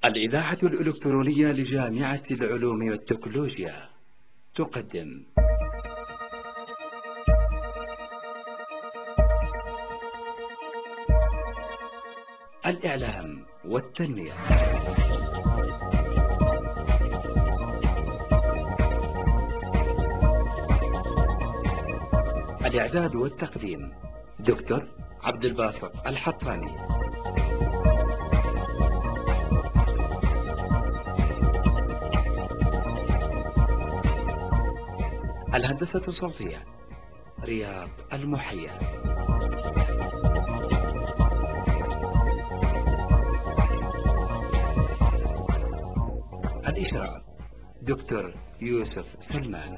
الإذاعة الإلكترونية لجامعة العلوم والتكنولوجيا تقدم الإعلام والتنمية. الإعداد والتقديم دكتور عبد الباسط الحطاني. الهندسة الصوتية رياض المحيا. الإشراف دكتور يوسف سلمان.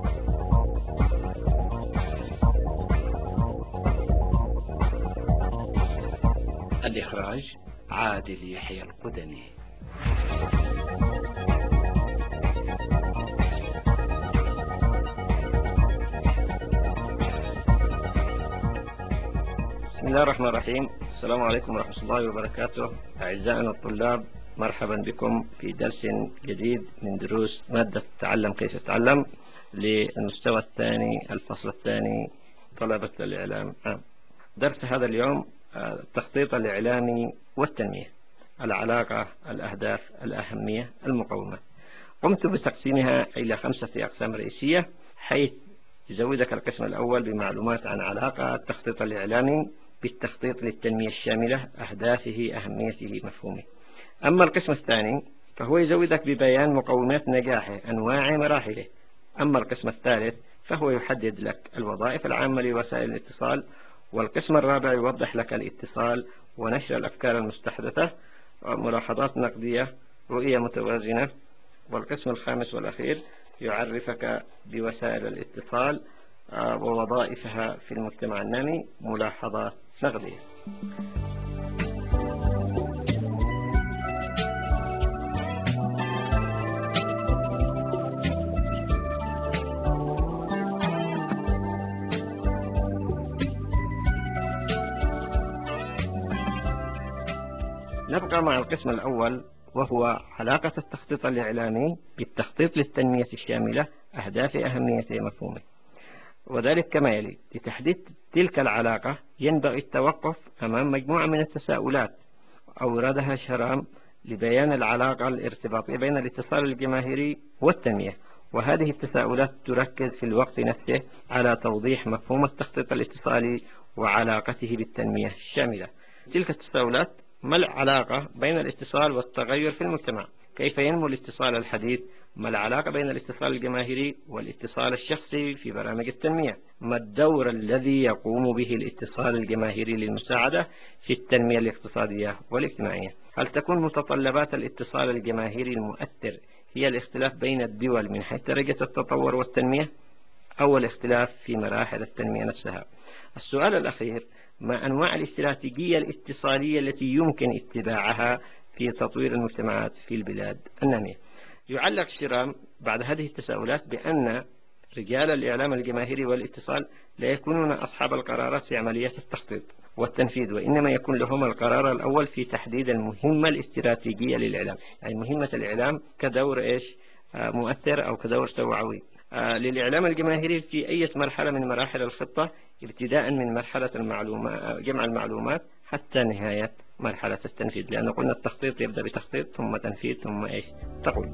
الإخراج عادل يحيى القدمي. بسم الله الرحمن الرحيم. السلام عليكم ورحمة الله وبركاته. أعزائنا الطلاب، مرحبا بكم في درس جديد من دروس مادة تعلم كيف تتعلم للمستوى الثاني الفصل الثاني طلبة الإعلام عام. درس هذا اليوم التخطيط الإعلامي والتنمية، العلاقة، الأهداف، الأهمية، المقومات. قمت بتقسيمها إلى 5 أقسام رئيسية، حيث يزودك القسم الأول بمعلومات عن علاقة التخطيط الإعلامي بالتخطيط للتنمية الشاملة، أهدافه، أهميته، مفهومه. أما القسم الثاني فهو يزودك ببيان مقومات نجاحه، أنواع مراحله. أما القسم الثالث فهو يحدد لك الوظائف العامة لوسائل الاتصال. والقسم الرابع يوضح لك الاتصال ونشر الأفكار المستحدثة، ملاحظات نقدية، رؤية متوازنة. والقسم الخامس والأخير يعرفك بوسائل الاتصال ووظائفها في المجتمع النامي، ملاحظات نقدية. نبقى مع القسم الأول، وهو علاقة التخطيط الإعلامي بالتخطيط للتنمية الشاملة، أهدافه، أهميته، مفهومه. وذلك كما يلي: لتحديد تلك العلاقة ينبغي التوقف أمام مجموعة من التساؤلات أوردها شرام لبيان العلاقة الارتباطية بين الاتصال الجماهيري والتنمية. وهذه التساؤلات تركز في الوقت نفسه على توضيح مفهوم التخطيط الاتصالي وعلاقته بالتنمية الشاملة. تلك التساؤلات: ما العلاقة بين الاتصال والتغير في المجتمع؟ كيف ينمو الاتصال الحديث؟ ما العلاقة بين الاتصال الجماهيري والاتصال الشخصي في برامج التنمية؟ ما الدور الذي يقوم به الاتصال الجماهيري للمساعدة في التنمية الاقتصادية والاجتماعية؟ هل تكون متطلبات الاتصال الجماهيري المؤثر هي الاختلاف بين الدول من حيث درجة التطور والتنمية، أو الاختلاف في مراحل التنمية نفسها؟ السؤال الأخير: ما أنواع الاستراتيجية الاتصالية التي يمكن اتباعها في تطوير المجتمعات في البلاد النامية؟ يعلق شرام بعد هذه التساؤلات بأن رجال الإعلام الجماهيري والاتصال لا يكونون أصحاب القرارات في عملية التخطيط والتنفيذ، وإنما يكون لهم القرار الأول في تحديد المهمة الاستراتيجية للإعلام. يعني مهمة الإعلام كدور مؤثر أو كدور توعوي للإعلام الجماهيري في أي مرحلة من مراحل الخطة، ابتداء من مرحلة جمع المعلومات حتى نهاية مرحلة التنفيذ، لأن قلنا التخطيط يبدأ بتخطيط ثم تنفيذ ثم تقويم.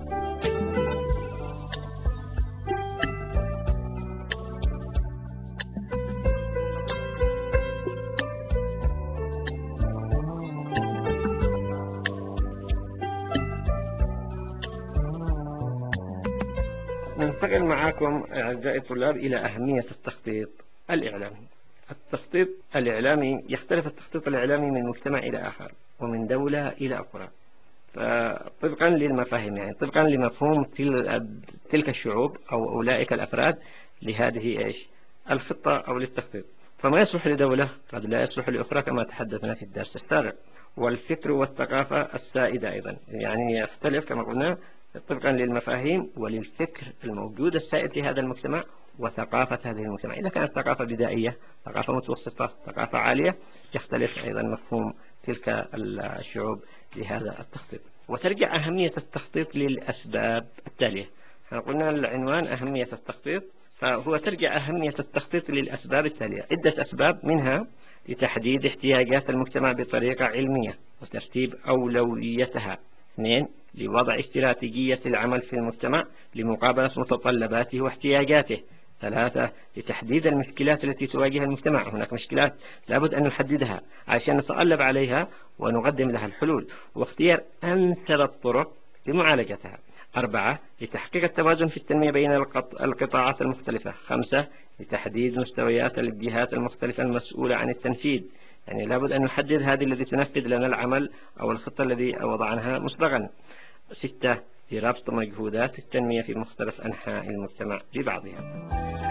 ننتقل معكم أعزائي الطلاب إلى أهمية التخطيط الإعلامي. التخطيط الإعلامي يختلف التخطيط الإعلامي من مجتمع إلى آخر ومن دولة إلى أخرى، طبقا للمفاهيم، يعني طبقا لمفهوم تلك الشعوب أو أولئك الأفراد لهذه الخطة أو للتخطيط. فما يصلح لدولة قد لا يصلح لأخرى كما تحدثنا في الدرس السابق. والفكر والثقافة السائدة أيضا يعني يختلف كما قلنا طبقا للمفاهيم وللفكر الموجود السائد في هذا المجتمع وثقافة هذه المجتمع. إذا كانت ثقافة بدائية، ثقافة متوسطة، ثقافة عالية، يختلف أيضا مفهوم تلك الشعوب لهذا التخطيط. وترجع أهمية التخطيط للأسباب التالية. قلنا العنوان أهمية التخطيط، فهو ترجع أهمية التخطيط للأسباب التالية. عدة أسباب، منها لتحديد احتياجات المجتمع بطريقة علمية وترتيب أولويتها. 2. لوضع استراتيجية العمل في المجتمع لمقابلة متطلباته واحتياجاته. 3. لتحديد المشكلات التي تواجه المجتمع. هناك مشكلات لابد أن نحددها عشان نتغلب عليها ونقدم لها الحلول، واختيار أنسب الطرق لمعالجتها. 4. لتحقيق التوازن في التنمية بين القطاعات المختلفة. 5. لتحديد مستويات الجهات المختلفة المسؤولة عن التنفيذ، يعني لابد أن نحدد هذه التي تنفذ لنا العمل أو الخطة الذي وضعناها مسبقا. 6. لربط مجهودات التنمية في مختلف أنحاء المجتمع ببعضها.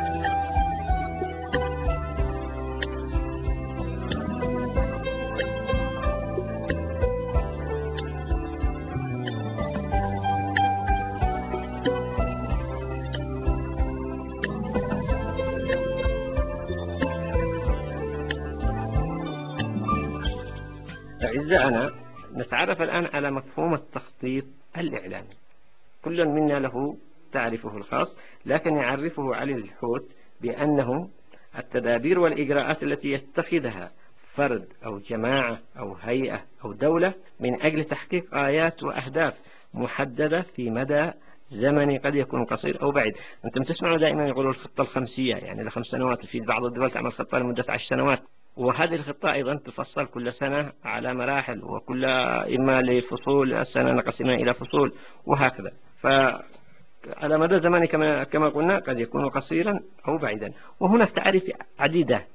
أعزائنا، نتعرف الآن على مفهوم التخطيط الإعلامي. كل منا له تعريفه الخاص، لكن يعرفه علي الحوت بأنه التدابير والإجراءات التي يتخذها فرد أو جماعة أو هيئة أو دولة من أجل تحقيق غايات وأهداف محددة في مدى زمني قد يكون قصير أو بعيد. أنتم تسمعوا دائما يقولوا الخطة الخمسية، يعني ل5 سنوات. في بعض الدول تعمل خطة لمدة 10 سنوات، وهذه الخطة أيضا تفصل كل سنة على مراحل، وكل إما لفصول، السنة نقسمها إلى فصول وهكذا. فعلى مدى زمني كما قلنا قد يكون قصيرا أو بعيدا. وهناك تعريف عديدة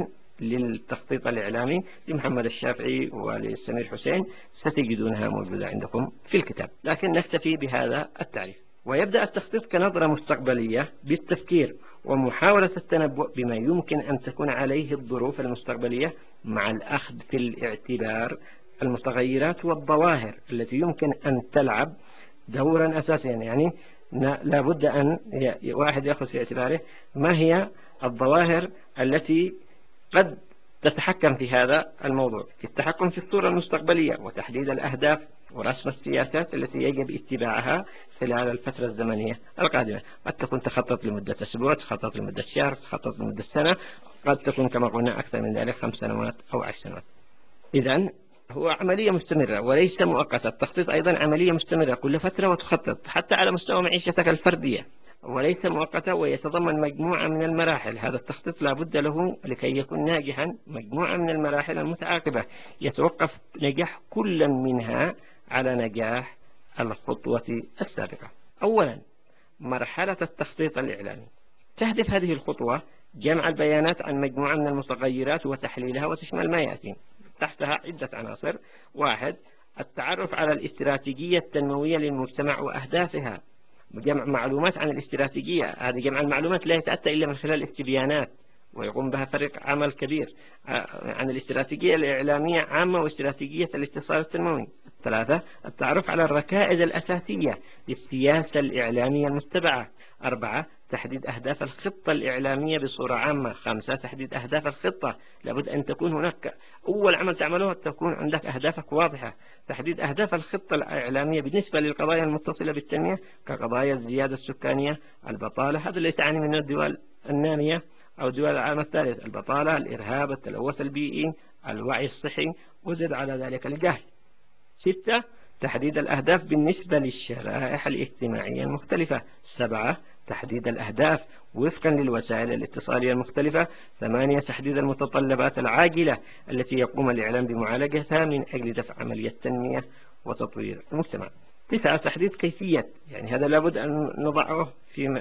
للتخطيط الإعلامي لمحمد الشافعي ولسمير حسين، ستجدونها موجودة عندكم في الكتاب، لكن نكتفي بهذا التعريف. ويبدأ التخطيط كنظرة مستقبلية بالتفكير ومحاولة التنبؤ بما يمكن أن تكون عليه الظروف المستقبلية، مع الأخذ في الاعتبار المتغيرات والظواهر التي يمكن أن تلعب دورا أساسيا. يعني لابد أن واحد يأخذ في اعتباره ما هي الظواهر التي قد تتحكم في هذا الموضوع، في التحكم في الصورة المستقبلية وتحديد الأهداف ورسم السياسات التي يجب اتباعها خلال الفترة الزمنية القادمة. قد تكون تخطط لمدة أسبوع، تخطط لمدة شهر، تخطط لمدة سنة، قد تكون كما قلنا أكثر من ذلك 5 سنوات أو 10 سنوات. إذن هو عملية مستمرة وليس مؤقتة. التخطيط أيضا عملية مستمرة، كل فترة وتخطط حتى على مستوى معيشتك الفردية، وليس مؤقتة، ويتضمن مجموعة من المراحل. هذا التخطيط لا بد له لكي يكون ناجحا مجموعة من المراحل المتعاقبة، يتوقف نجاح كل منها على نجاح الخطوة السابقة. أولا، مرحلة التخطيط الإعلامي. تهدف هذه الخطوة جمع البيانات عن مجموعة من المتغيرات وتحليلها، وتشمل ما يأتي تحتها عدة عناصر. 1. التعرف على الاستراتيجية التنموية للمجتمع وأهدافها، جمع معلومات عن الاستراتيجية. هذه جمع المعلومات لا يتأتى إلا من خلال الاستبيانات، ويقوم بها فريق عمل كبير عن الاستراتيجية الإعلامية عامة واستراتيجية الاتصال التنموي. 3. التعرف على الركائز الأساسية للسياسة الإعلامية المتبعة. 4. تحديد أهداف الخطة الإعلامية بصورة عامة. 5. تحديد أهداف الخطة. لابد أن تكون هناك أول عمل تعمله تكون عندك أهدافك واضحة. تحديد أهداف الخطة الإعلامية بالنسبة للقضايا المتصلة بالتنمية كقضايا الزيادة السكانية، البطالة، هذا اللي تعاني منه الدول النامية أو دول العالم الثالث، البطالة، الإرهاب، التلوث البيئي، الوعي الصحي، وزد على ذلك الجهل. 6. تحديد الأهداف بالنسبة للشرائح الاجتماعية المختلفة. 7. تحديد الأهداف وفقا للوسائل الاتصالية المختلفة. 8. تحديد المتطلبات العاجلة التي يقوم الإعلام بمعالجتها من أجل دفع عملية تنمية وتطوير المجتمع. 9. تحديد كيفية، يعني هذا لابد أن نضعه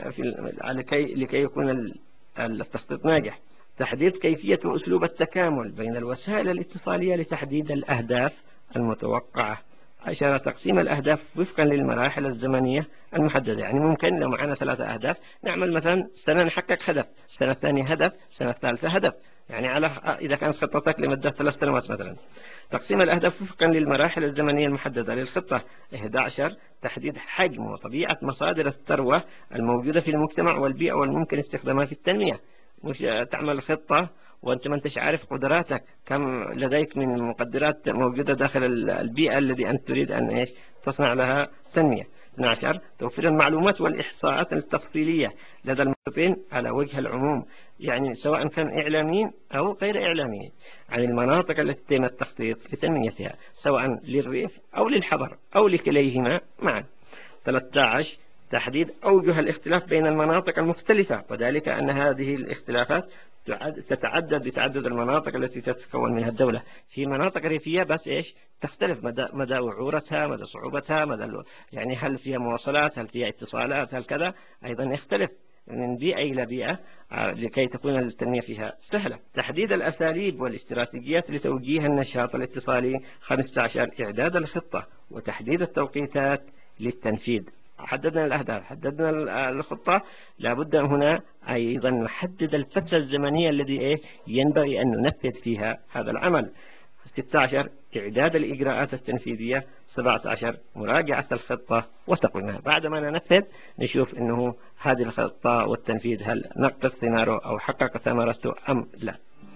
لكي يكون التخطيط ناجح. تحديد كيفية وأسلوب التكامل بين الوسائل الاتصالية لتحديد الأهداف المتوقعة. 10. تقسيم الأهداف وفقا للمراحل الزمنية المحددة، يعني ممكن لو معنا 3 أهداف نعمل مثلا سنة نحقق هدف، السنة الثانية هدف، السنة الثالثة هدف، يعني إذا كانت خطتك لمدة 3 سنوات مثلا. تقسيم الأهداف وفقا للمراحل الزمنية المحددة للخطة. 11. تحديد حجم وطبيعة مصادر الثروة الموجودة في المجتمع والبيئة والممكن استخدامها في التنمية. مش تعمل خطة وأنت ما أنتش عارف قدراتك، كم لديك من مقدرات موجودة داخل البيئة التي أنت تريد أن إيش تصنع لها تنمية. 12. توفير المعلومات والإحصاءات التفصيلية لدى المواطنين على وجه العموم، يعني سواء كان إعلاميين أو غير إعلاميين، عن المناطق التي تم التخطيط لتنميتها سواء للريف أو للحضر أو لكليهما معا. 13. تحديد أوجه الاختلاف بين المناطق المختلفة، وذلك أن هذه الاختلافات تتعدد بتعدد المناطق التي تتكون منها الدولة. في مناطق ريفية بس إيش تختلف مدى وعورتها، مدى صعوبتها، يعني هل فيها مواصلات، هل فيها اتصالات، هل كذا، أيضا يختلف من بيئة إلى بيئة لكي تكون التنمية فيها سهلة. تحديد الأساليب والاستراتيجيات لتوجيه النشاط الاتصالي. 15. إعداد الخطة وتحديد التوقيتات للتنفيذ. حددنا الأهداف، حددنا الخطة، لابد هنا أيضا نحدد الفترة الزمنية التي ينبغي أن ننفذ فيها هذا العمل. 16. إعداد الإجراءات التنفيذية. 17. مراجعة الخطة وتقويمها. بعد ما ننفذ نشوف أنه هذه الخطة والتنفيذ هل نقطة ثماره أو حقق ثمرته أم لا.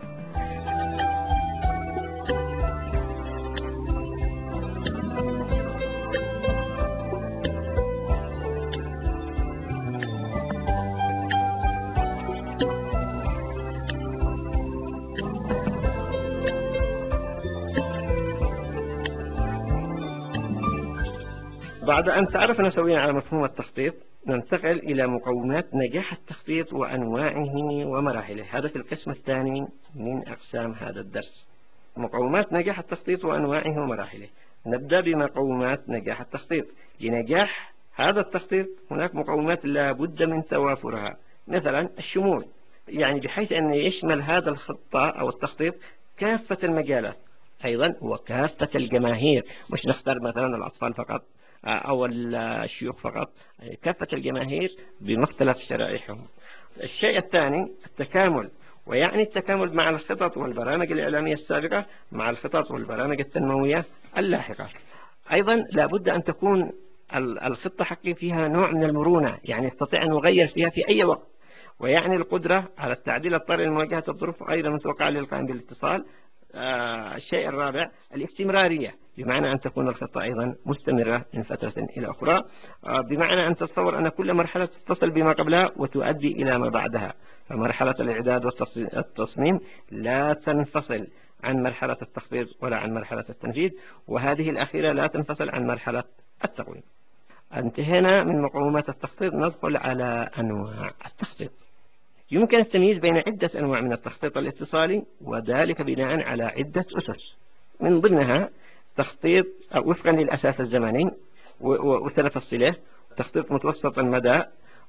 بعد أن تعرفنا سويا على مفهوم التخطيط، ننتقل إلى مقومات نجاح التخطيط وأنواعه ومراحله. هذا في القسم الثاني من أقسام هذا الدرس. مقومات نجاح التخطيط وأنواعه ومراحله. نبدأ بمقومات نجاح التخطيط. لنجاح هذا التخطيط هناك مقومات لا بد من توافرها. مثلا الشمول، يعني بحيث أن يشمل هذا الخطة أو التخطيط كافة المجالات، أيضا وكافة الجماهير، مش نختار مثلا الأطفال فقط أو الشيوخ فقط، كافة الجماهير بمختلف شرائحهم. الشيء الثاني التكامل، ويعني التكامل مع الخطط والبرامج الإعلامية السابقة مع الخطط والبرامج التنموية اللاحقة. أيضا لابد أن تكون الخطة حقي فيها نوع من المرونة، يعني يستطيع أن يغير فيها في أي وقت، ويعني القدرة على التعديل الطارئ لمواجهة الظروف غير المتوقعة للقائم بالاتصال. الشيء الرابع الاستمرارية، بمعنى أن تكون الخطة أيضا مستمرة من فترة إلى أخرى، بمعنى أن تتصور أن كل مرحلة تتصل بما قبلها وتؤدي إلى ما بعدها. فمرحلة الإعداد والتصميم لا تنفصل عن مرحلة التخطيط ولا عن مرحلة التنفيذ، وهذه الأخيرة لا تنفصل عن مرحلة التقويم. انتهينا من مقومات التخطيط، ندخل على أنواع التخطيط. يمكن التمييز بين عدة أنواع من التخطيط الاتصالي، وذلك بناء على عدة أسس. من ضمنها تخطيط وفقا للأساس الزمني وسلف الصلة، تخطيط متوسط المدى،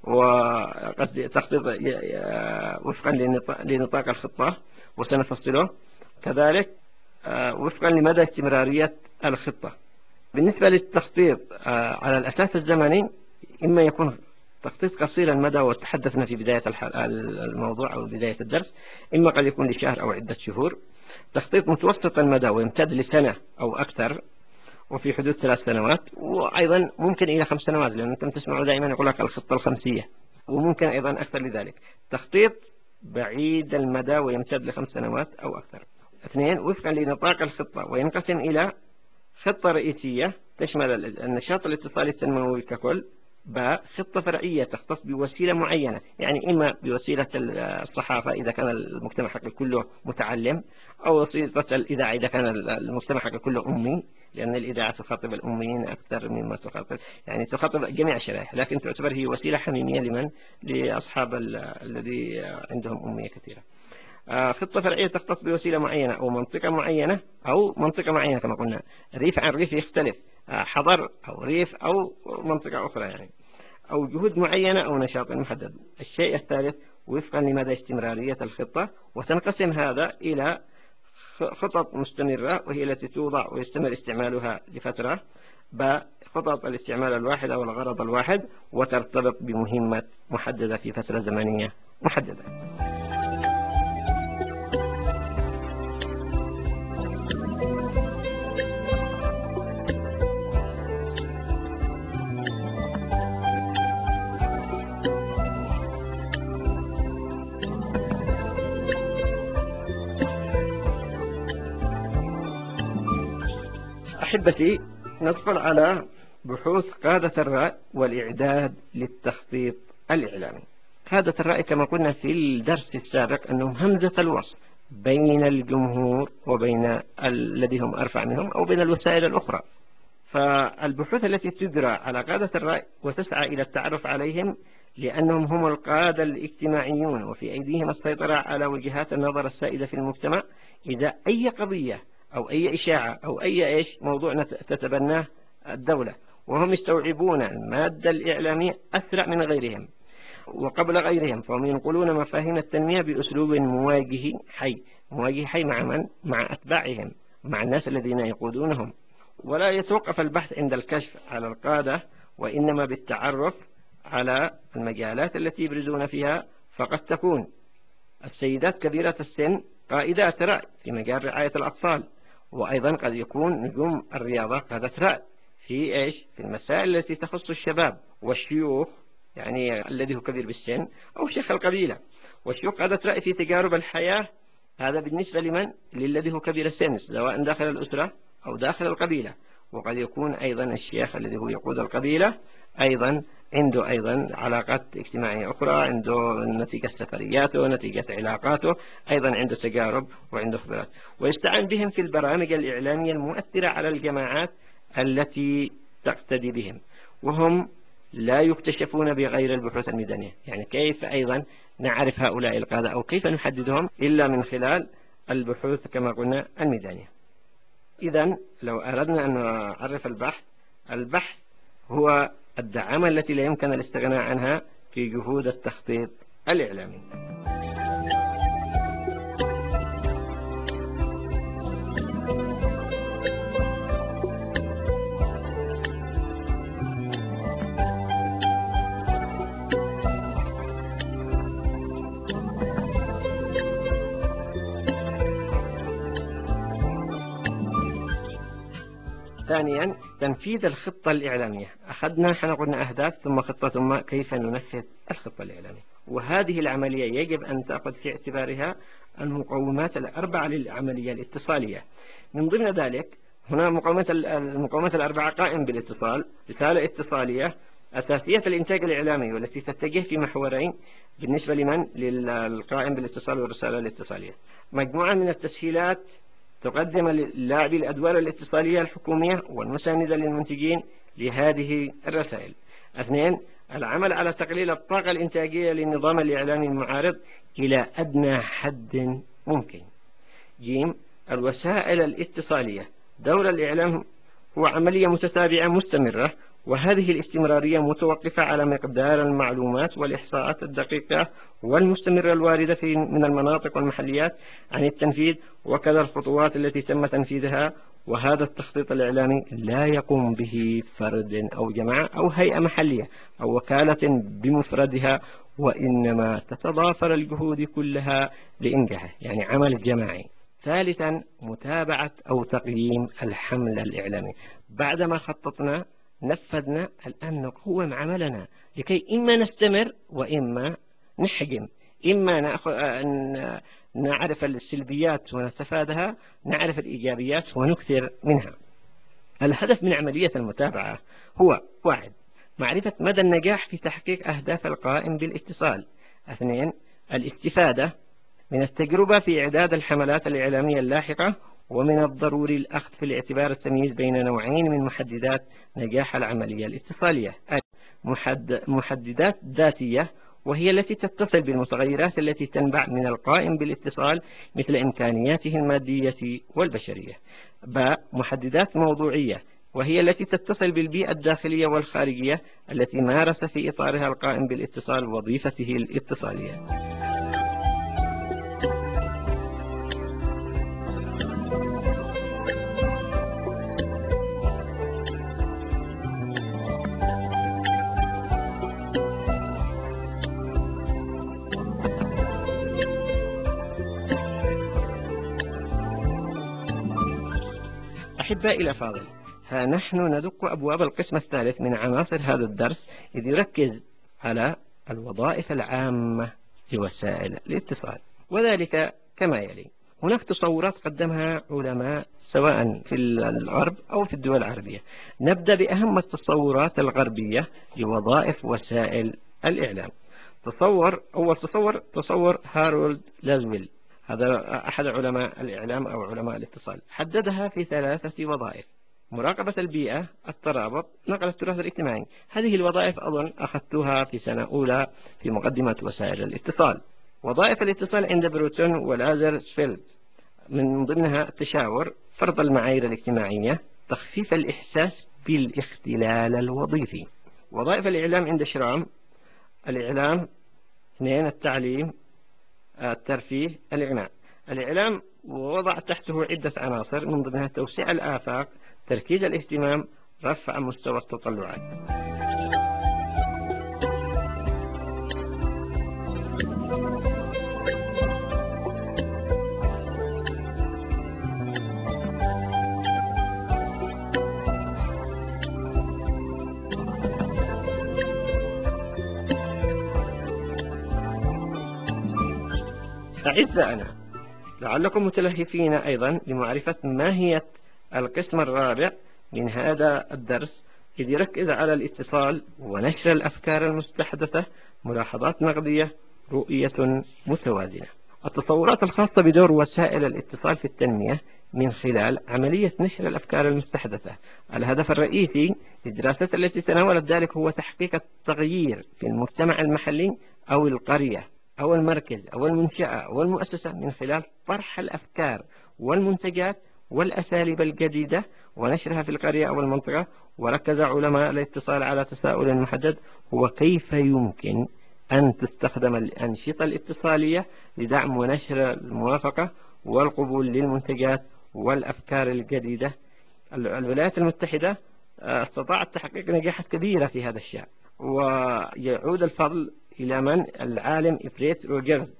وتخطيط وفقا لنطاق الخطة وسنفصله، كذلك وفقا لمدى استمرارية الخطة. بالنسبة للتخطيط على الأساس الزمني، إما يكون تخطيط قصير المدى وتحدثنا في بداية الموضوع أو بداية الدرس، إما قد يكون لشهر أو عدة شهور. تخطيط متوسط المدى ويمتد لسنة أو أكثر وفي حدود 3 سنوات، وأيضا ممكن إلى 5 سنوات، لأن أنتم تسمعوا دائما يقول لك الخطة الخمسية، وممكن أيضا أكثر لذلك. تخطيط بعيد المدى ويمتد ل5 سنوات أو أكثر. 2. وفقا لنطاق الخطة، وينقسم إلى خطة رئيسية تشمل النشاط الاتصالي التنموي ككل. خطة فرعية تختص بوسيلة معينة، يعني إما بوسيلة الصحافة إذا كان المجتمع حقه كله متعلم، أو وسيلة الإذاعة إذا كان المجتمع حقه كله أمي، لأن الإذاعة تخاطب الأميين أكثر مما تخاطب، يعني تخاطب جميع الشرائح، لكن تعتبر هي وسيلة حميمية لأصحاب الذي عندهم أمية كثيرة. خطة فرعية تختص بوسيلة معينة أو منطقة معينة، أو منطقة معينة كما قلنا، ريف عن ريف يختلف، حضر أو ريف أو منطقة أخرى يعني، أو جهود معينة أو نشاط محدد. الشيء الثالث وفقا لمدى استمرارية الخطة، وتنقسم هذا إلى خطط مستمرة وهي التي توضع ويستمر استعمالها لفترة. خطط الاستعمال الواحد أو الغرض الواحد، وترتبط بمهمة محددة في فترة زمنية محددة. أحبتي، ندخل على بحوث قادة الرأي والإعداد للتخطيط الإعلامي. قادة الرأي كما قلنا في الدرس السابق أنهم همزة الوصل بين الجمهور وبين الذي هم أرفع منهم أو بين الوسائل الأخرى. فالبحوث التي تجرى على قادة الرأي وتسعى إلى التعرف عليهم لأنهم هم القادة الاجتماعيون وفي أيديهم السيطرة على وجهات النظر السائدة في المجتمع، إذا أي قضية أو أي إشاعة أو أي موضوع تتبناه الدولة، وهم يستوعبون المادة الإعلامية أسرع من غيرهم وقبل غيرهم، فهم ينقلون مفاهيم التنمية بأسلوب مواجه حي مع من؟ مع أتباعهم، مع الناس الذين يقودونهم. ولا يتوقف البحث عند الكشف على القادة، وإنما بالتعرف على المجالات التي يبرزون فيها. فقد تكون السيدات كبيرة السن قائدات رأي في مجال رعاية الأطفال، وأيضا قد يكون نجوم الرياضة قادة رأي في المسائل التي تخص الشباب والشيوخ، يعني الذي هو كبير بالسن أو شيخ القبيلة. والشيوخ قادة رأي في تجارب الحياة، هذا بالنسبة للذي هو كبير السن سواء داخل الأسرة أو داخل القبيلة. وقد يكون أيضا الشيخ الذي هو يقود القبيلة أيضا عنده علاقات اجتماعية أخرى، عنده نتيجة سفرياته، نتيجة علاقاته، أيضا عنده تجارب وعنده خبرات، ويستعان بهم في البرامج الإعلامية المؤثرة على الجماعات التي تقتدي بهم. وهم لا يكتشفون بغير البحوث الميدانية. يعني كيف أيضا نعرف هؤلاء القادة أو كيف نحددهم إلا من خلال البحوث كما قلنا الميدانية. إذن لو أردنا أن نعرف البحث هو الدعامة التي لا يمكن الاستغناء عنها في جهود التخطيط الإعلامي. ثانيا، تنفيذ الخطة الإعلامية. أخذنا قلنا أهداف ثم خطة ثم كيف ننفذ الخطة الإعلامية. وهذه العملية يجب أن تأخذ في اعتبارها المقومات الأربعة للعملية الاتصالية. من ضمن ذلك هنا المقومات الأربعة: قائم بالاتصال، رسالة اتصالية، أساسية الإنتاج الإعلامي والتي تتجه في محورين بالنسبة للقائم بالاتصال والرسالة الاتصالية، مجموعة من التسهيلات تقدم للاعبي الأدوار الاتصالية الحكومية والمساندة للمنتجين لهذه الرسائل. 2. العمل على تقليل الطاقة الإنتاجية للنظام الإعلامي المعارض إلى أدنى حد ممكن. ج. الوسائل الاتصالية. دور الإعلام هو عملية متتابعة مستمرة، وهذه الاستمرارية متوقفة على مقدار المعلومات والإحصاءات الدقيقة والمستمرة الواردة من المناطق والمحليات عن التنفيذ وكذا الخطوات التي تم تنفيذها. وهذا التخطيط الإعلامي لا يقوم به فرد أو جماعة أو هيئة محلية أو وكالة بمفردها، وإنما تتضافر الجهود كلها لإنجاحه، يعني عمل جماعي. ثالثا، متابعة أو تقييم الحملة الإعلامي. بعدما خططنا نفذنا، الآن نقوم عملنا لكي إما نستمر وإما نحجم، إما نعرف السلبيات ونتفادها، نعرف الإيجابيات ونكثر منها. الهدف من عملية المتابعة هو: 1. معرفة مدى النجاح في تحقيق أهداف القائم بالاتصال. 2. الاستفادة من التجربة في إعداد الحملات الإعلامية اللاحقة. ومن الضروري الأخذ في الاعتبار التمييز بين نوعين من محددات نجاح العملية الاتصالية: محددات ذاتية، وهي التي تتصل بالمتغيرات التي تنبع من القائم بالاتصال مثل إمكانياته المادية والبشرية. ب. محددات موضوعية، وهي التي تتصل بالبيئة الداخلية والخارجية التي مارس في إطارها القائم بالاتصال وظيفته الاتصالية. أحبائي الأفاضل، ها نحن ندق أبواب القسم الثالث من عناصر هذا الدرس، إذ يركز على الوظائف العامة لوسائل الاتصال، وذلك كما يلي: هناك تصورات قدمها علماء سواء في الغرب أو في الدول العربية. نبدأ بأهم التصورات الغربية لوظائف وسائل الإعلام. أول تصور هارولد لازويل، هذا أحد علماء الإعلام أو علماء الاتصال، حددها في 3 وظائف: مراقبة البيئة، الترابط، نقل التراث الاجتماعي. هذه الوظائف أظن أخذتها في سنة أولى في مقدمة وسائل الاتصال. وظائف الاتصال عند بروتون ولازرسفيلد من ضمنها التشاور، فرض المعايير الاجتماعية، تخفيف الإحساس بالاختلال الوظيفي. وظائف الإعلام عند شرام: الإعلام 2، التعليم، الترفيه، الإغناء. الإعلام ووضع تحته عدة عناصر من ضمنها توسيع الآفاق، تركيز الاهتمام، رفع مستوى التطلعات. أعزائنا، لعلكم متلهفين أيضا لمعرفة ماهية القسم الرابع من هذا الدرس، إذ يركز على الاتصال ونشر الأفكار المستحدثة، ملاحظات نقدية، رؤية متوازنة. التصورات الخاصة بدور وسائل الاتصال في التنمية من خلال عملية نشر الأفكار المستحدثة. الهدف الرئيسي للدراسات التي تناولت ذلك هو تحقيق التغيير في المجتمع المحلي أو القرية أو المركز أو المنشأة أو المؤسسة من خلال طرح الأفكار والمنتجات والأساليب الجديدة ونشرها في القرية أو المنطقة. وركز علماء الاتصال على تساؤل محدد، هو كيف يمكن أن تستخدم الأنشطة الاتصالية لدعم ونشر الموافقة والقبول للمنتجات والأفكار الجديدة. الولايات المتحدة استطاعت تحقيق نجاحات كبيرة في هذا الشأن، ويعود الفضل إلى من؟ العالم إفريت روجرز،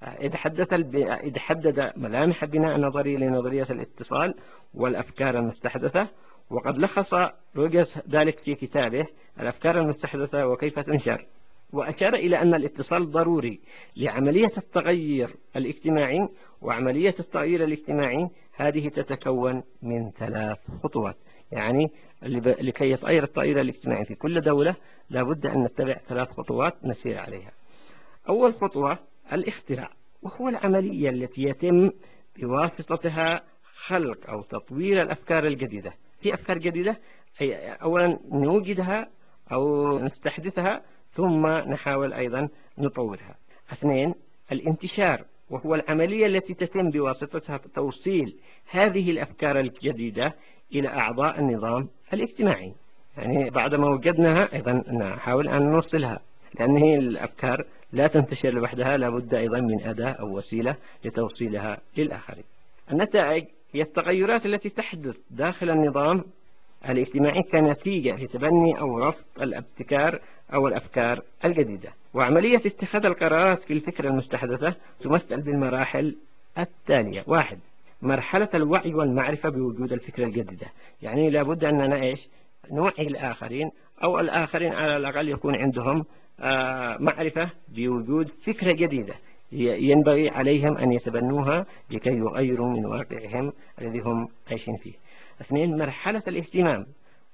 إذ حدد ملامح بناء النظري لنظرية الاتصال والأفكار المستحدثة. وقد لخص روجرز ذلك في كتابه الأفكار المستحدثة وكيف تنشر، وأشار إلى أن الاتصال ضروري لعملية التغير الاجتماعي. وعملية التغيير الاجتماعي هذه تتكون من 3 خطوات، يعني لكي يتغير التغيير الاجتماعي في كل دولة لابد أن نتبع 3 خطوات نسير عليها. أول خطوة الاختراع، وهو العملية التي يتم بواسطتها خلق أو تطوير الأفكار الجديدة. في أفكار جديدة أولا نوجدها أو نستحدثها، ثم نحاول أيضا نطورها. 2 الانتشار، وهو العملية التي تتم بواسطتها توصيل هذه الأفكار الجديدة إلى أعضاء النظام الاجتماعي، يعني بعدما وجدناها أيضا نحاول أن نوصلها، لأن هي الأفكار لا تنتشر لوحدها، لابد أيضا من أداة أو وسيلة لتوصيلها للآخرين. النتائج هي التغيرات التي تحدث داخل النظام الاجتماعي كنتيجة لتبني أو رفض الابتكار أو الأفكار الجديدة. وعملية اتخاذ القرارات في الفكرة المستحدثة تمثل بالمراحل التالية: 1 مرحلة الوعي والمعرفة بوجود الفكرة الجديدة، يعني لابد أننا نوعي الآخرين، أو الآخرين على الأقل يكون عندهم معرفة بوجود فكرة جديدة ينبغي عليهم أن يتبنوها لكي يغيروا من واقعهم الذي هم عايشين فيه. 2 مرحلة الاهتمام،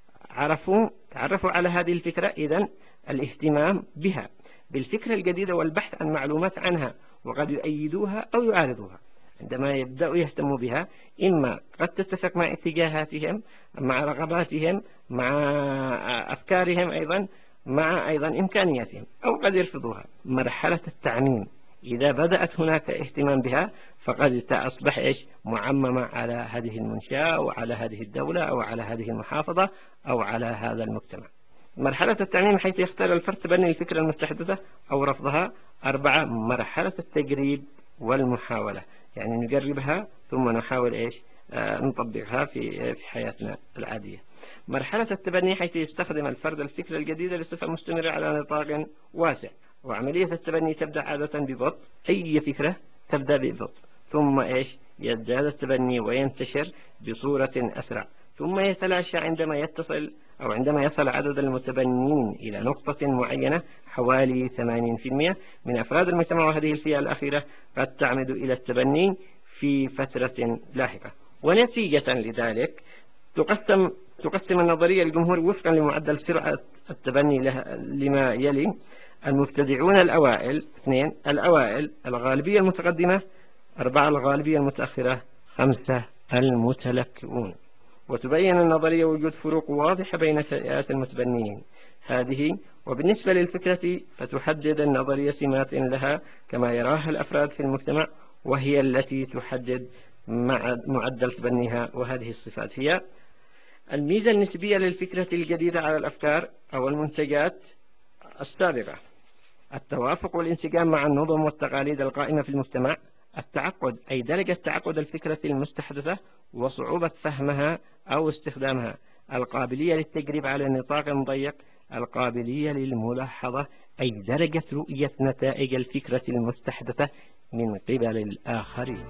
تعرفوا على هذه الفكرة، إذن الاهتمام بها بالفكرة الجديدة والبحث عن معلومات عنها، وقد يؤيدوها أو يعارضوها. عندما يبدأوا يهتموا بها، إما قد تتفق مع اتجاهاتهم، مع رغباتهم، مع أفكارهم أيضا، مع أيضا إمكانياتهم، أو قد يرفضوها. مرحلة التعميم، إذا بدأت هناك اهتمام بها فقد أصبح معممة على هذه المنشأة أو على هذه الدولة أو على هذه المحافظة أو على هذا المجتمع. مرحلة التعميم حيث يختار الفرد تبني الفكرة المستحدثة أو رفضها. 4 مرحلة التجريب والمحاولة، يعني نجربها ثم نحاول نطبقها في حياتنا العادية. مرحلة التبني حيث يستخدم الفرد الفكرة الجديدة بصفة مستمرة على نطاق واسع. وعملية التبني تبدأ عادة ببطء، أي فكرة تبدأ ببطء، ثم يزداد التبني وينتشر بصورة أسرع، ثم يتلاشى عندما يصل عدد المتبنين إلى نقطة معينة. حوالي 80% من أفراد المجتمع وهذه الفئة الأخيرة قد تعمد إلى التبني في فترة لاحقة. ونتيجة لذلك تقسم النظرية الجمهور وفقا لمعدل سرعة التبني لما يلي: المبتدعون الأوائل 2، الأوائل الغالبية المتقدمة 4، الغالبية المتأخرة 5، المتلكؤون. وتبين النظرية وجود فروق واضحة بين فئات المتبنيين هذه. وبالنسبة للفكرة فتحدد النظرية سمات لها كما يراها الأفراد في المجتمع، وهي التي تحدد معدل تبنيها. وهذه الصفات هي: الميزة النسبية للفكرة الجديدة على الأفكار أو المنتجات السابقة، التوافق والانسجام مع النظم والتقاليد القائمة في المجتمع، التعقد أي درجة تعقد الفكرة المستحدثة وصعوبة فهمها أو استخدامها، القابلية للتجريب على نطاق ضيق، القابلية للملاحظة أي درجة رؤية نتائج الفكرة المستحدثة من قبل الآخرين.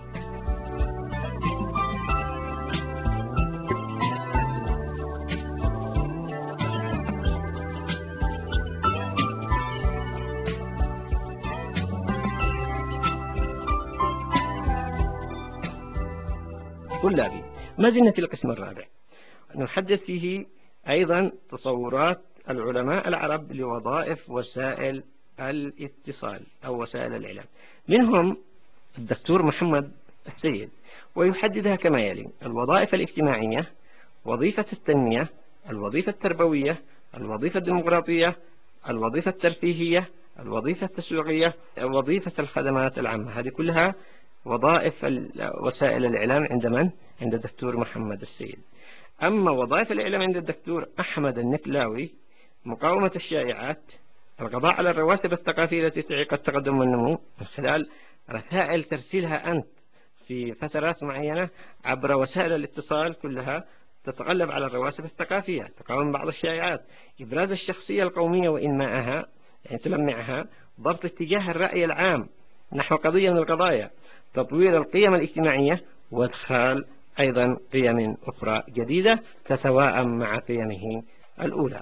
طلابي، ما زلنا في القسم الرابع، نحدث فيه أيضا تصورات العلماء العرب لوظائف وسائل الاتصال أو وسائل الإعلام. منهم الدكتور محمد السيد، ويحددها كما يلي: الوظائف الاجتماعية، وظيفة التنمية، الوظيفة التربوية، الوظيفة الديمقراطية، الوظيفة الترفيهية، الوظيفة التسويقية، وظيفة الخدمات العامة. هذه كلها وظائف وسائل الإعلام عند من؟ عند الدكتور محمد السيد. أما وظائف الإعلام عند الدكتور أحمد النكلاوي: مقاومة الشائعات، القضاء على الرواسب الثقافية التي تعيق التقدم والنمو من خلال رسائل ترسلها أنت في فترات معينة عبر وسائل الاتصال كلها تتغلب على الرواسب الثقافية، تقاوم بعض الشائعات، إبراز الشخصية القومية وإنمائها يعني تلمعها، ضبط اتجاه الرأي العام نحو قضية من القضايا، تطوير القيم الاجتماعية، وادخال أيضا قيم أخرى جديدة تتواءم مع قيمه الأولى.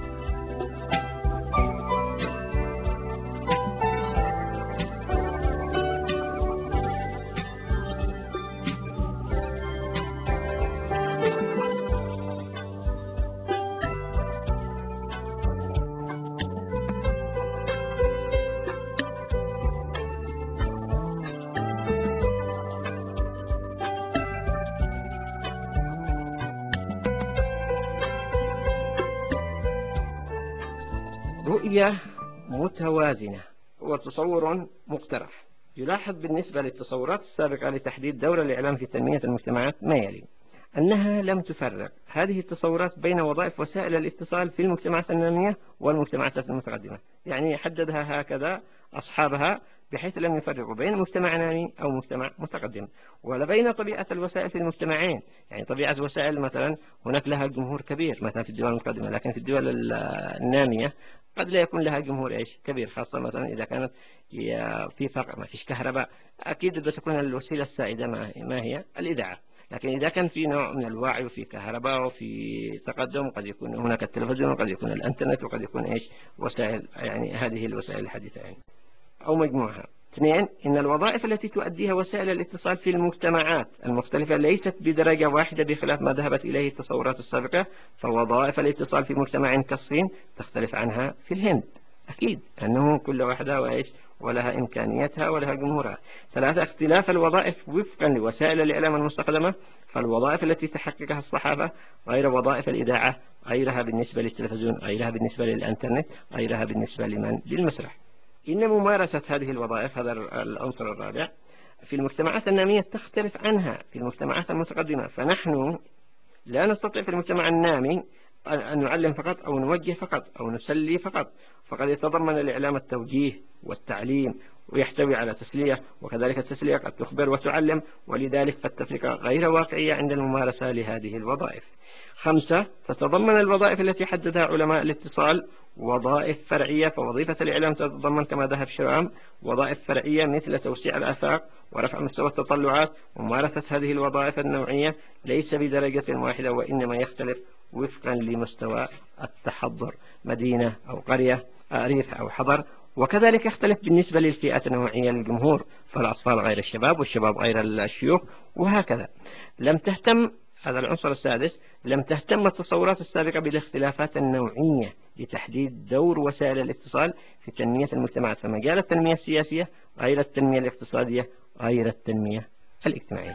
رؤية متوازنة هو تصور مقترح يلاحظ بالنسبة للتصورات السابقة لتحديد دور الإعلام في تنمية المجتمعات ما يلي: أنها لم تفرق هذه التصورات بين وظائف وسائل الاتصال في المجتمعات النامية والمجتمعات المتقدمة، يعني حددها هكذا أصحابها بحيث لم يفرقوا بين مجتمع نامي أو مجتمع متقدم، ولا بين طبيعة الوسائل في المجتمعين. يعني طبيعة الوسائل مثلا هناك لها جمهور كبير مثلا في الدول المتقدمة، لكن في الدول النامية قد لا يكون لها جمهور كبير، خاصة مثلا إذا كانت في فقر ما فيش كهرباء، أكيد بتكون الوسيلة السائدة ما هي الإذاعة. لكن إذا كان في نوع من الوعي وفي كهرباء وفي تقدم قد يكون هناك التلفزيون وقد يكون الإنترنت وقد يكون وسائل، يعني هذه الوسائل الحديثة أو مجموعها. 2. إن الوظائف التي تؤديها وسائل الاتصال في المجتمعات المختلفة ليست بدرجة واحدة بخلاف ما ذهبت إليه التصورات السابقة، فوظائف الاتصال في مجتمع كالصين تختلف عنها في الهند، أكيد أنه كل واحدة ولها إمكانياتها ولها جمهورها. 3. اختلاف الوظائف وفقا لوسائل الإعلام المستخدمة، فالوظائف التي تحققها الصحافة غير وظائف الإذاعة، غيرها بالنسبة للتلفزيون، غيرها بالنسبة للإنترنت، غيرها بالنسبة للمسرح. إن ممارسة هذه الوظائف، هذا العنصر الرابع، في المجتمعات النامية تختلف عنها في المجتمعات المتقدمة. فنحن لا نستطيع في المجتمع النامي أن نعلم فقط أو نوجه فقط أو نسلي فقط، فقد يتضمن الإعلام التوجيه والتعليم ويحتوي على تسلية، وكذلك التسلية قد تخبر وتعلم، ولذلك فالتفرقة غير واقعية عند الممارسة لهذه الوظائف. 5. تتضمن الوظائف التي حددها علماء الاتصال وظائف فرعية، فوظيفة الإعلام تتضمن كما ذهب شرام وظائف فرعية مثل توسيع الآفاق ورفع مستوى التطلعات. وممارسة هذه الوظائف النوعية ليس بدرجة واحدة، وإنما يختلف وفقا لمستوى التحضر، مدينة أو قرية، ريف أو حضر، وكذلك يختلف بالنسبة للفئات النوعية للجمهور، فالأطفال غير الشباب والشباب غير الشيوخ وهكذا. لم تهتم هذا العنصر السادس، لم تهتم التصورات السابقة بالاختلافات النوعية لتحديد دور وسائل الاتصال في تنمية المجتمعات، فمجال التنمية السياسية غير التنمية الاقتصادية غير التنمية الاجتماعية.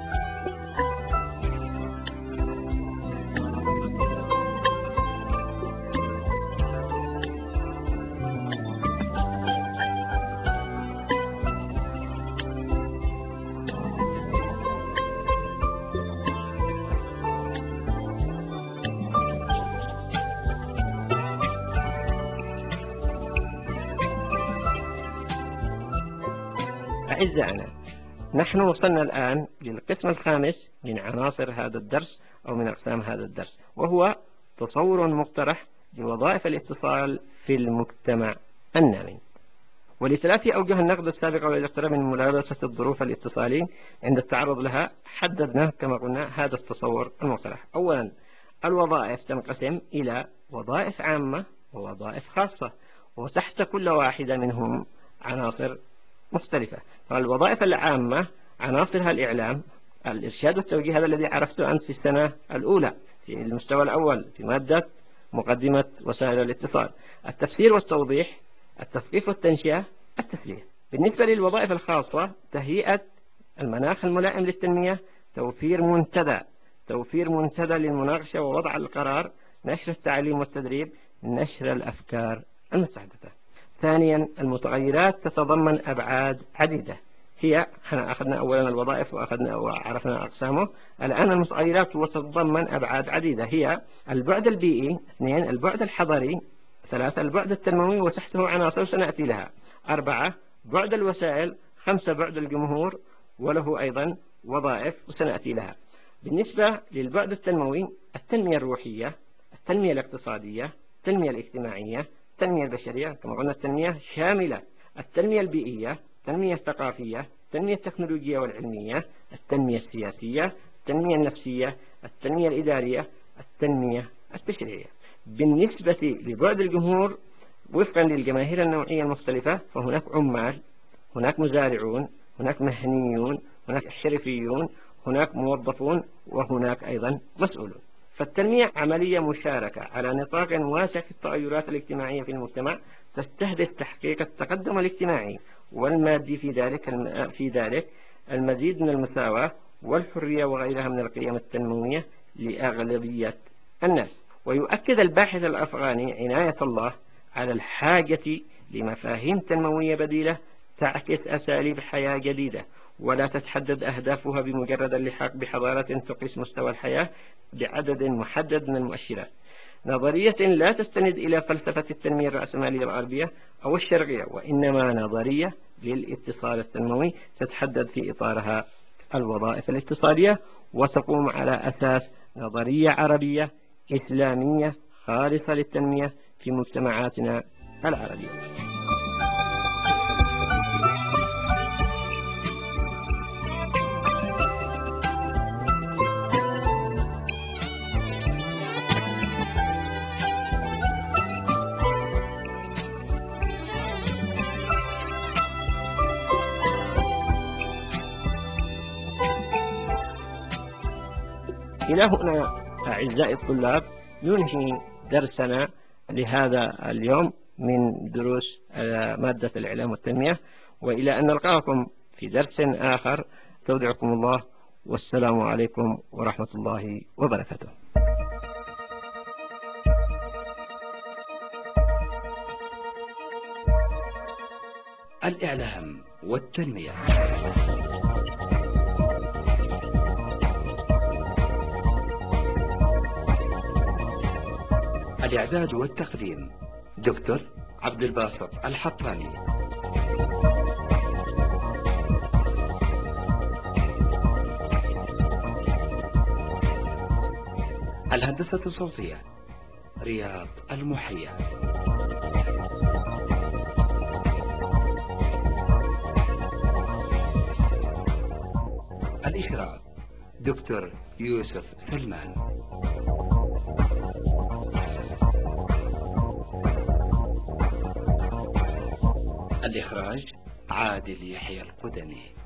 أعزائنا، نحن وصلنا الآن للقسم الخامس من عناصر هذا الدرس أو من أقسام هذا الدرس، وهو تصور مقترح لوظائف الاتصال في المجتمع النامي. ولثلاث أوجه النقد السابقة والاقتراب من ملابسة الظروف الاتصالية عند التعرض لها، حددنا كما قلنا هذا التصور المقترح. أولا، الوظائف تنقسم إلى وظائف عامة ووظائف خاصة، وتحت كل واحدة منهم عناصر مختلفة. فالوظائف العامة عناصرها الإعلام، الإرشاد والتوجيه، هذا الذي عرفته أنت في السنة الأولى في المستوى الأول في مادة مقدمة وسائل الاتصال، التفسير والتوضيح، التثقيف والتنشئة، التسلية. بالنسبة للوظائف الخاصة، تهيئة المناخ الملائم للتنمية، توفير منتدى للمناقشة ووضع القرار، نشر التعليم والتدريب، نشر الأفكار المستحدثة. ثانيا، المتغيرات تتضمن أبعاد عديدة. احنا أخذنا أولا الوظائف وعرفنا أقسامه. الآن المتغيرات تتضمن أبعاد عديدة، هي البعد البيئي، 2 البعد الحضري، 3 البعد التنموي وتحته عناصر سنأتي لها، 4 بعد الوسائل، 5 بعد الجمهور وله أيضا وظائف وسنأتي لها. بالنسبة للبعد التنموي، التنمية الروحية، التنمية الاقتصادية، التنمية الاجتماعية، التنمية البشرية، كما قلنا التنمية شاملة، التنمية البيئية، التنمية الثقافية، التنمية التكنولوجية والعلمية، التنمية السياسية، التنمية النفسية، التنمية الإدارية، التنمية التشريعية. بالنسبة لبعد الجمهور، وفقا للجماهير النوعية المختلفة، فهناك عمال، هناك مزارعون، هناك مهنيون، هناك حرفيون، هناك موظفون، وهناك أيضا مسؤولون. فالتنمية عملية مشاركة على نطاق واسع في التغيرات الاجتماعية في المجتمع، تستهدف تحقيق التقدم الاجتماعي والمادي في ذلك المزيد من المساواة والحرية وغيرها من القيم التنموية لأغلبية الناس. ويؤكد الباحث الأفغاني عناية الله على الحاجة لمفاهيم تنموية بديلة تعكس أساليب حياة جديدة، ولا تتحدد أهدافها بمجرد اللحاق بحضارة تقيس مستوى الحياة بعدد محدد من المؤشرات. نظرية لا تستند إلى فلسفة التنمية الرأسمالية الغربية أو الشرقية، وإنما نظرية للاتصال التنموي تتحدد في إطارها الوظائف الاتصالية، وتقوم على أساس نظرية عربية إسلامية خالصة للتنمية في مجتمعاتنا العربية. إلى هنا أعزائي الطلاب ننهي درسنا لهذا اليوم من دروس مادة الإعلام والتنمية، وإلى أن نلقاكم في درس آخر، استودعكم الله، والسلام عليكم ورحمة الله وبركاته. الإعلام والتنمية. الإعداد والتقديم دكتور عبد الباسط الحطاني. الهندسة الصوتية رياض المحيى. الإشراف دكتور يوسف سلمان. الإخراج عادل يحيى القدمي.